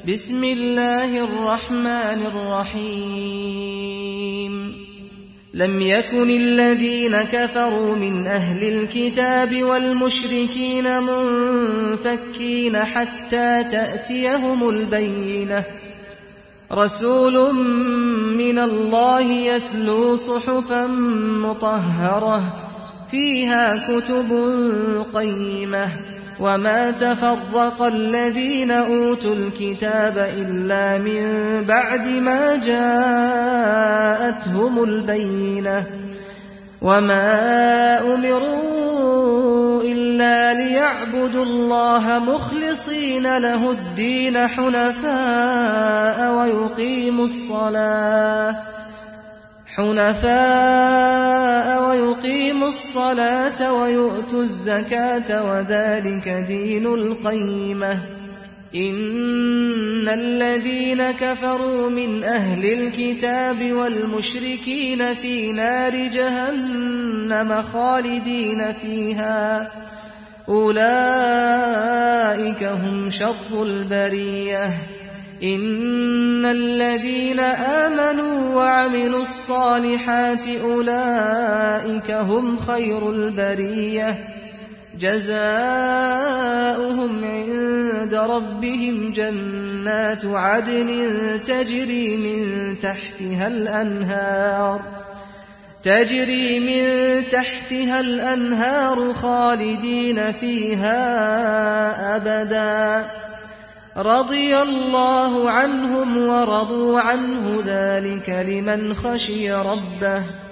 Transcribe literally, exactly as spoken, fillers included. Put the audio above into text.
بسم الله الرحمن الرحيم لم يكن الذين كفروا من أهل الكتاب والمشركين منفكين حتى تأتيهم البينة رسول من الله يتلو صحفا مطهرة فيها كتب قيمة وما تفرق الذين أوتوا الكتاب إلا من بعد ما جاءتهم البينة وما أمروا إلا ليعبدوا الله مخلصين له الدين حنفاء ويقيموا الصلاة حنفاء ويقيموا الصلاة ويؤتوا الزكاة وذلك دين القيمة إن الذين كفروا من أهل الكتاب والمشركين في نار جهنم خالدين فيها أولئك هم شر البرية إن الذين آمنوا وعملوا الصالحات أولئك هم خير البرية جزاؤهم عند ربهم جنات عدن تجري من تحتها الأنهار تجري من تحتها الأنهار خالدين فيها أبدا رضي الله عنهم ورضوا عنه ذلك لمن خشي ربه